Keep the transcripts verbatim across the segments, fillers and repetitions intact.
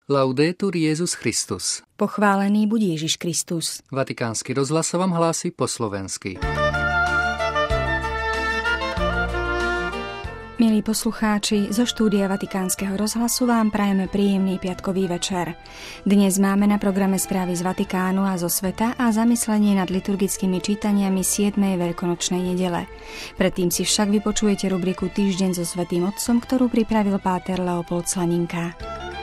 Laudetur Jesus Christus. Pochválený buď Ježiš Kristus. Vatikánsky rozhlas vám hlási po slovensky. Milí poslucháči, zo štúdia Vatikánskeho rozhlasu vám prajeme príjemný piatkový večer. Dnes máme na programe správy z Vatikánu a zo sveta a zamyslenie nad liturgickými čítaniami siedmej veľkonočnej nedele. Predtým si však vypočujete rubriku Týždeň so Svätým Otcom, ktorú pripravil páter Leopold Slaninka.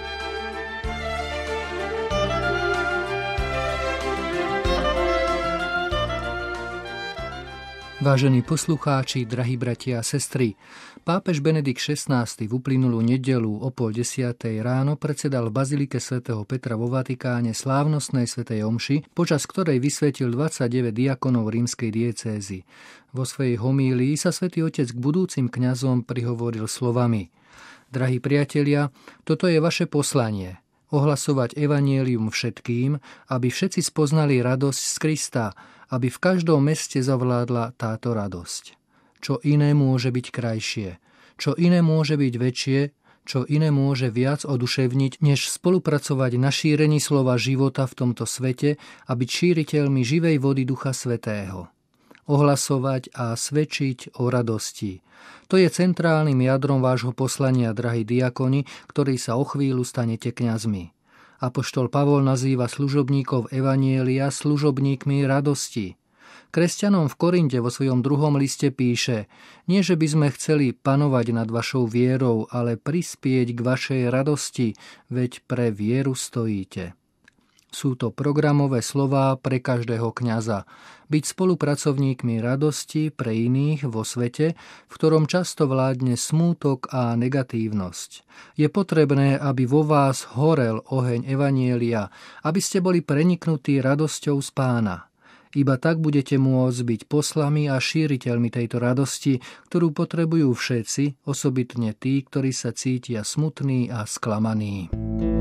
Vážení poslucháči, drahí bratia a sestry, pápež Benedikt šestnásty v uplynulú nedeľu o pol desiatej ráno predsedal v bazilike svätého Petra vo Vatikáne slávnostnej svätej omši, počas ktorej vysvetil dvadsaťdeväť diakonov rímskej diecézy. Vo svojej homílii sa svätý Otec k budúcim kňazom prihovoril slovami: Drahí priatelia, toto je vaše poslanie. Ohlasovať evanjelium všetkým, aby všetci spoznali radosť z Krista, aby v každom meste zavládla táto radosť. Čo iné môže byť krajšie, čo iné môže byť väčšie, čo iné môže viac oduševniť, než spolupracovať na šírení slova života v tomto svete a byť šíriteľmi živej vody Ducha Svätého. Ohlasovať a svedčiť o radosti. To je centrálnym jadrom vášho poslania, drahí diakoni, ktorí sa o chvíľu stanete kňazmi. Apoštol Pavol nazýva služobníkov evanjelia služobníkmi radosti. Kresťanom v Korinte vo svojom druhom liste píše: Nie, že by sme chceli panovať nad vašou vierou, ale prispieť k vašej radosti, veď pre vieru stojíte. Sú to programové slová pre každého kňaza. Byť spolupracovníkmi radosti pre iných vo svete, v ktorom často vládne smútok a negatívnosť. Je potrebné, aby vo vás horel oheň evanjelia, aby ste boli preniknutí radosťou z Pána. Iba tak budete môcť byť poslami a šíriteľmi tejto radosti, ktorú potrebujú všetci, osobitne tí, ktorí sa cítia smutní a sklamaní.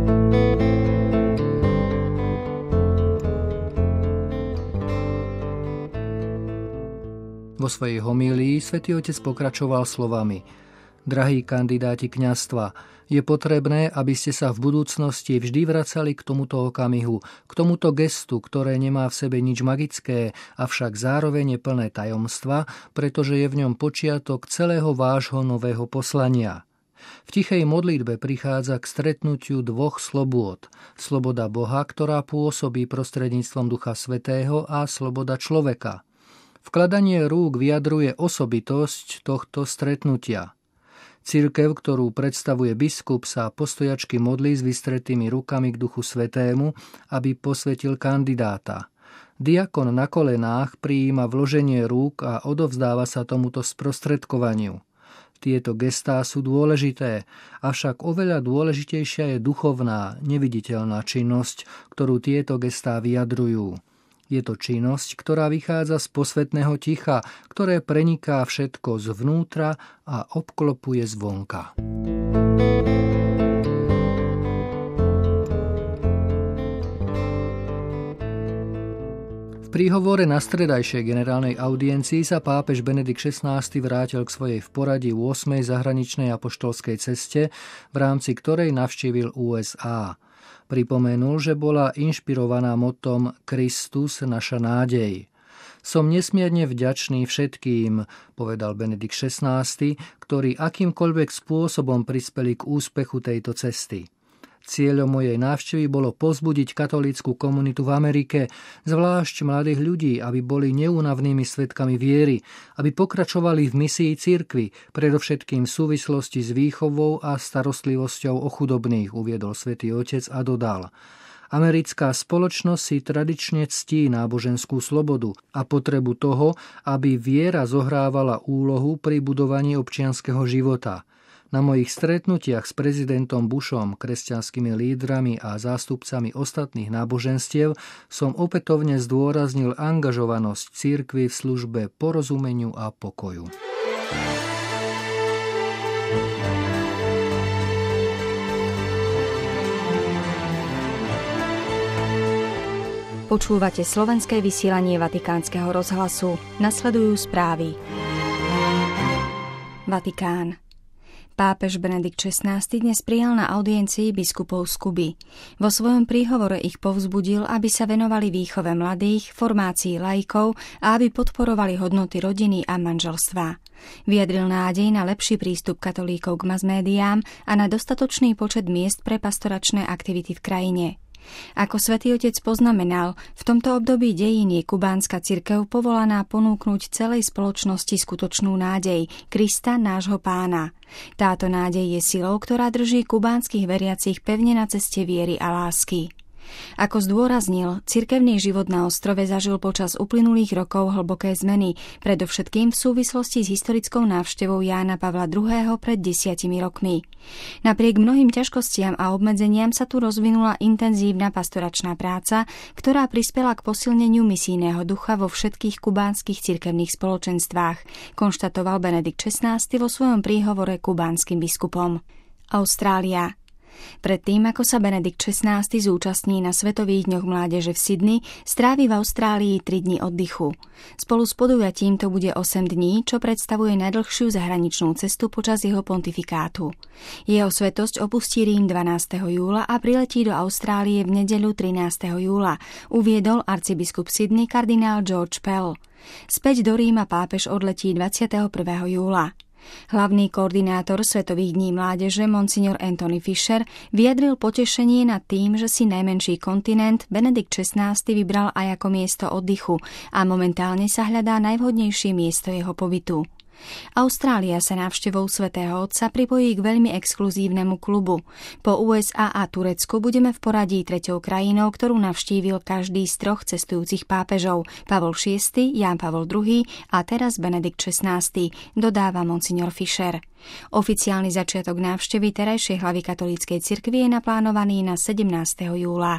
Vo svojej homílii svätý Otec pokračoval slovami: Drahí kandidáti kňazstva, je potrebné, aby ste sa v budúcnosti vždy vracali k tomuto okamihu, k tomuto gestu, ktoré nemá v sebe nič magické, avšak zároveň je plné tajomstva, pretože je v ňom počiatok celého vášho nového poslania. V tichej modlitbe prichádza k stretnutiu dvoch slobôd. Sloboda Boha, ktorá pôsobí prostredníctvom Ducha Svätého, a sloboda človeka. Vkladanie rúk vyjadruje osobitosť tohto stretnutia. Cirkev, ktorú predstavuje biskup, sa postojačky modlí s vystretými rukami k Duchu Svätému, aby posvetil kandidáta. Diakon na kolenách prijíma vloženie rúk a odovzdáva sa tomuto sprostredkovaniu. Tieto gestá sú dôležité, avšak oveľa dôležitejšia je duchovná, neviditeľná činnosť, ktorú tieto gestá vyjadrujú. Je to činnosť, ktorá vychádza z posvätného ticha, ktoré preniká všetko zvnútra a obklopuje zvonka. V príhovore na stredajšej generálnej audiencii sa pápež Benedikt šestnásty vrátil k svojej v poradí ôsmej zahraničnej apoštolskej ceste, v rámci ktorej navštívil ú es á. Pripomenul, že bola inšpirovaná motom Kristus, naša nádej. Som nesmierne vďačný všetkým, povedal Benedikt šestnásty, ktorí akýmkoľvek spôsobom prispeli k úspechu tejto cesty. Cieľom mojej návštevy bolo povzbudiť katolícku komunitu v Amerike, zvlášť mladých ľudí, aby boli neúnavnými svedkami viery, aby pokračovali v misii cirkvi, predovšetkým v súvislosti s výchovou a starostlivosťou o chudobných, uviedol svätý Otec a dodal: Americká spoločnosť si tradične ctí náboženskú slobodu a potrebu toho, aby viera zohrávala úlohu pri budovaní občianskeho života. Na mojich stretnutiach s prezidentom Bushom, kresťanskými lídrami a zástupcami ostatných náboženstiev som opätovne zdôraznil angažovanosť cirkvi v službe porozumeniu a pokoju. Počúvate slovenské vysielanie Vatikánskeho rozhlasu. Nasledujú správy. Vatikán. Pápež Benedikt šestnásty dnes prijal na audiencii biskupov z Kuby. Vo svojom príhovore ich povzbudil, aby sa venovali výchove mladých, formácii laikov a aby podporovali hodnoty rodiny a manželstva. Vyjadril nádej na lepší prístup katolíkov k masmédiám a na dostatočný počet miest pre pastoračné aktivity v krajine. Ako Svätý Otec poznamenal, v tomto období dejín je kubánska cirkev povolaná ponúknuť celej spoločnosti skutočnú nádej, Krista nášho Pána. Táto nádej je silou, ktorá drží kubánskych veriacich pevne na ceste viery a lásky. Ako zdôraznil, cirkevný život na ostrove zažil počas uplynulých rokov hlboké zmeny, predovšetkým v súvislosti s historickou návštevou Jána Pavla druhého. pred desiatimi rokmi. Napriek mnohým ťažkostiam a obmedzeniam sa tu rozvinula intenzívna pastoračná práca, ktorá prispela k posilneniu misijného ducha vo všetkých kubánskych cirkevných spoločenstvách, konštatoval Benedikt šestnásty vo svojom príhovore kubánskym biskupom. Austrália. Predtým, ako sa Benedikt šestnásty zúčastní na Svetových dňoch mládeže v Sydney, strávi v Austrálii tri dni oddychu. Spolu s podujatím to bude osem dní, čo predstavuje najdlhšiu zahraničnú cestu počas jeho pontifikátu. Jeho svätosť opustí Rím dvanásteho júla a priletí do Austrálie v nedeľu trinásteho júla, uviedol arcibiskup Sydney kardinál George Pell. Späť do Ríma pápež odletí dvadsiateho prvého júla. Hlavný koordinátor Svetových dní mládeže monsignor Anthony Fisher vyjadril potešenie nad tým, že si najmenší kontinent Benedikt šestnásty vybral aj ako miesto oddychu a momentálne sa hľadá najvhodnejšie miesto jeho pobytu. Austrália sa návštevou Svätého Otca pripojí k veľmi exkluzívnemu klubu. Po ú es á a Turecku budeme v poradí treťou krajinou, ktorú navštívil každý z troch cestujúcich pápežov, Pavol šiesty, Ján Pavol druhý a teraz Benedikt šestnásty, dodáva monsignor Fisher. Oficiálny začiatok návštevy terajšej hlavy katolíckej cirkvi je naplánovaný na sedemnásteho júla.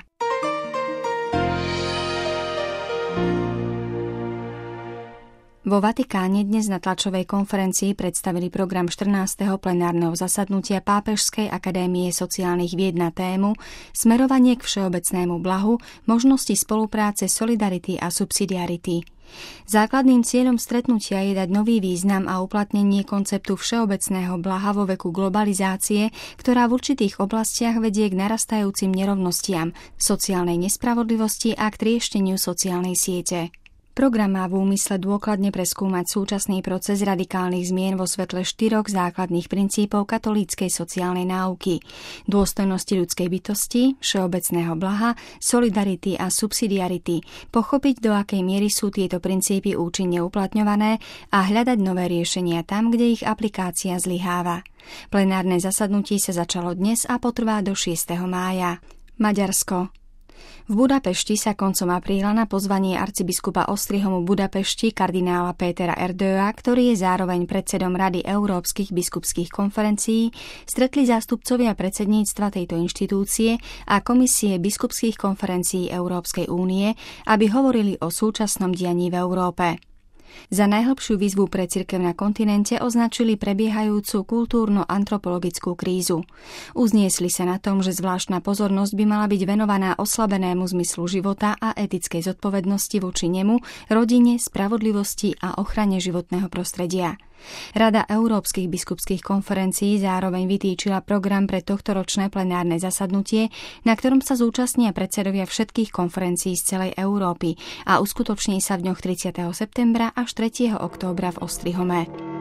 Vo Vatikáne dnes na tlačovej konferencii predstavili program štrnásteho plenárneho zasadnutia Pápežskej akadémie sociálnych vied na tému Smerovanie k všeobecnému blahu, možnosti spolupráce, solidarity a subsidiarity. Základným cieľom stretnutia je dať nový význam a uplatnenie konceptu všeobecného blaha vo veku globalizácie, ktorá v určitých oblastiach vedie k narastajúcim nerovnostiam, sociálnej nespravodlivosti a k triešteniu sociálnej siete. Program má v úmysle dôkladne preskúmať súčasný proces radikálnych zmien vo svetle štyroch základných princípov katolíckej sociálnej náuky: dôstojnosti ľudskej bytosti, všeobecného blaha, solidarity a subsidiarity, pochopiť, do akej miery sú tieto princípy účinne uplatňované a hľadať nové riešenia tam, kde ich aplikácia zlyháva. Plenárne zasadnutie sa začalo dnes a potrvá do šiesteho mája. Maďarsko. V Budapešti sa koncom apríla na pozvanie arcibiskupa Ostrihomu Budapešti kardinála Pétera Erdőa, ktorý je zároveň predsedom Rady európskych biskupských konferencií, stretli zástupcovia predsedníctva tejto inštitúcie a Komisie biskupských konferencií Európskej únie, aby hovorili o súčasnom dianí v Európe. Za najhlbšiu výzvu pre cirkev na kontinente označili prebiehajúcu kultúrno-antropologickú krízu. Uzniesli sa na tom, že zvláštna pozornosť by mala byť venovaná oslabenému zmyslu života a etickej zodpovednosti voči nemu, rodine, spravodlivosti a ochrane životného prostredia. Rada európskych biskupských konferencií zároveň vytýčila program pre tohtoročné plenárne zasadnutie, na ktorom sa zúčastnia predsedovia všetkých konferencií z celej Európy a uskutoční sa v dňoch tridsiateho septembra až tretieho októbra v Ostrihome.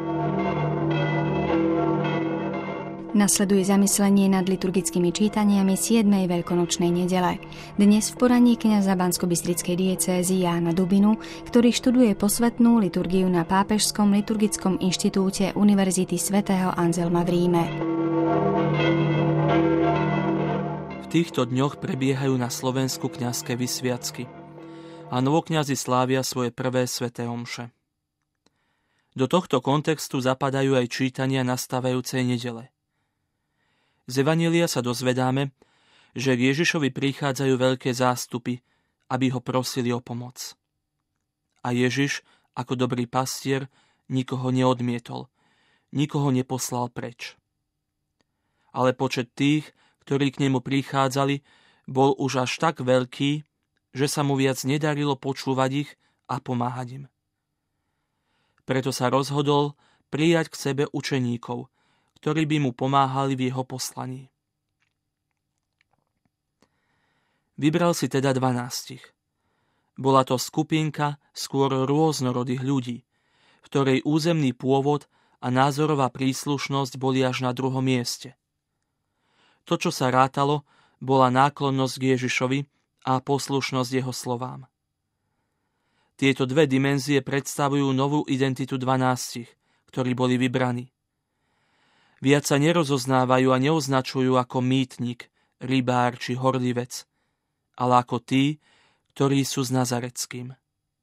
Nasleduje zamyslenie nad liturgickými čítaniami siedmej veľkonočnej nedele. Dnes v poradí kňaza banskobystrickej diecézy Jána Dubinu, ktorý študuje posvätnú liturgiu na Pápežskom liturgickom inštitúte Univerzity svätého Anzelma v Ríme. V týchto dňoch prebiehajú na Slovensku kňazské vysviacky a novokňazi slávia svoje prvé sväté omše. Do tohto kontextu zapadajú aj čítania nastávajúcej nedele. Z Evanjelia sa dozvedáme, že k Ježišovi prichádzajú veľké zástupy, aby ho prosili o pomoc. A Ježiš, ako dobrý pastier, nikoho neodmietol, nikoho neposlal preč. Ale počet tých, ktorí k nemu prichádzali, bol už až tak veľký, že sa mu viac nedarilo počúvať ich a pomáhať im. Preto sa rozhodol prijať k sebe učeníkov, ktorí by mu pomáhali v jeho poslaní. Vybral si teda dvanástich. Bola to skupinka skôr rôznorodých ľudí, v ktorej územný pôvod a názorová príslušnosť boli až na druhom mieste. To, čo sa rátalo, bola náklonnosť k Ježišovi a poslušnosť jeho slovám. Tieto dve dimenzie predstavujú novú identitu dvanástich, ktorí boli vybraní. Viac sa nerozoznávajú a neoznačujú ako mýtnik, rybár či horlivec, ale ako tí, ktorí sú s Nazareckým.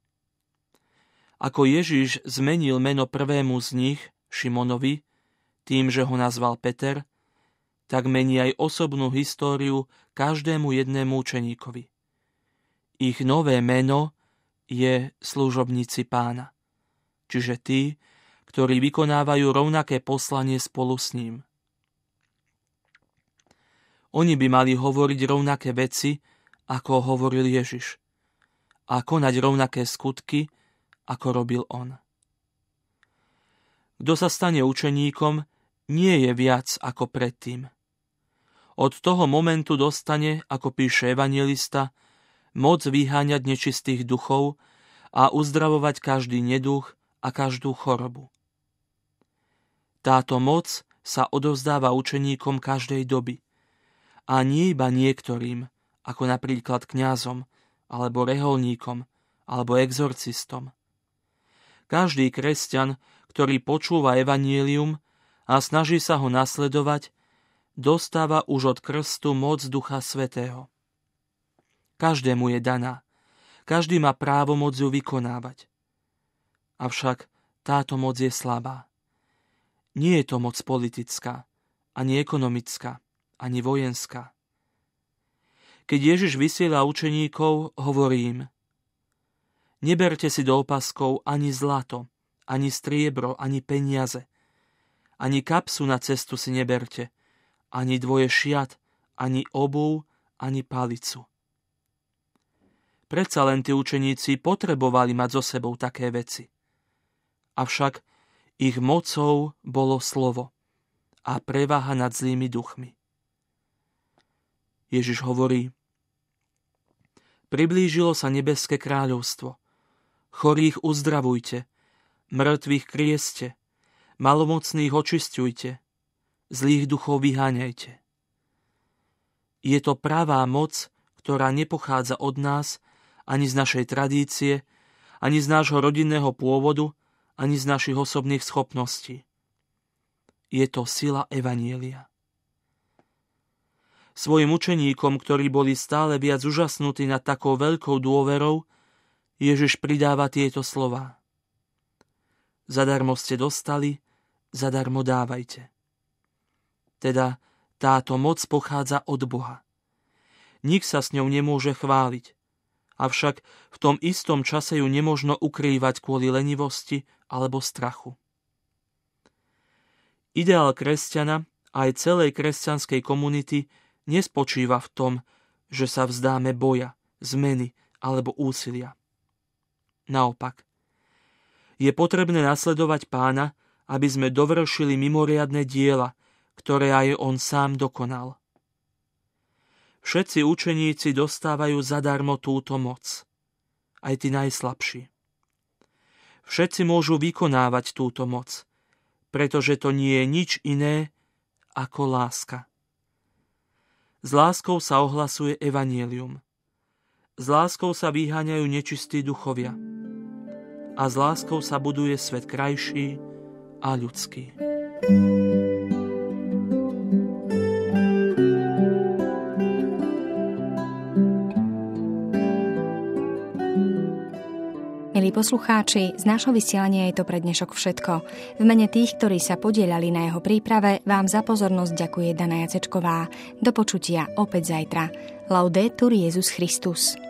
Ako Ježiš zmenil meno prvému z nich, Šimonovi, tým, že ho nazval Peter, tak mení aj osobnú históriu každému jednému učeníkovi. Ich nové meno je služobníci Pána, čiže tí, ktorí vykonávajú rovnaké poslanie spolu s ním. Oni by mali hovoriť rovnaké veci, ako hovoril Ježiš, a konať rovnaké skutky, ako robil on. Kto sa stane učeníkom, nie je viac ako predtým. Od toho momentu dostane, ako píše evanjelista, moc vyháňať nečistých duchov a uzdravovať každý neduch a každú chorobu. Táto moc sa odovzdáva učeníkom každej doby a nie iba niektorým, ako napríklad kňazom, alebo reholníkom, alebo exorcistom. Každý kresťan, ktorý počúva evanjelium a snaží sa ho nasledovať, dostáva už od krstu moc Ducha Svätého. Každému je daná. Každý má právo moc ju vykonávať. Avšak táto moc je slabá. Nie je to moc politická, ani ekonomická, ani vojenská. Keď Ježiš vysiela učeníkov, hovorí im: neberte si do opaskov ani zlato, ani striebro, ani peniaze, ani kapsu na cestu si neberte, ani dvoje šiat, ani obuv, ani palicu. Predsa len tí učeníci potrebovali mať so sebou také veci. Avšak ich mocou bolo slovo a preváha nad zlými duchmi. Ježiš hovorí: priblížilo sa nebeské kráľovstvo. Chorých uzdravujte, mŕtvych krieste, malomocných očisťujte, zlých duchov vyháňajte. Je to pravá moc, ktorá nepochádza od nás, ani z našej tradície, ani z nášho rodinného pôvodu, ani z našich osobných schopností. Je to sila evanjelia. Svojim učeníkom, ktorí boli stále viac úžasnutí nad takou veľkou dôverou, Ježiš pridáva tieto slová: zadarmo ste dostali, zadarmo dávajte. Teda táto moc pochádza od Boha. Nik sa s ňou nemôže chváliť, avšak v tom istom čase ju nemožno ukrývať kvôli lenivosti alebo strachu. Ideál kresťana aj celej kresťanskej komunity nespočíva v tom, že sa vzdáme boja, zmeny alebo úsilia. Naopak, je potrebné nasledovať Pána, aby sme dovršili mimoriadne diela, ktoré aj on sám dokonal. Všetci učeníci dostávajú zadarmo túto moc, aj tí najslabší. Všetci môžu vykonávať túto moc, pretože to nie je nič iné ako láska. S láskou sa ohlasuje evanjelium. S láskou sa vyháňajú nečistí duchovia. A s láskou sa buduje svet krajší a ľudský. Milí poslucháči, z nášho vysielania je to pre dnešok všetko. V mene tých, ktorí sa podieľali na jeho príprave, vám za pozornosť ďakuje Dana Jacečková. Do počutia opäť zajtra. Laudetur Jesus Christus.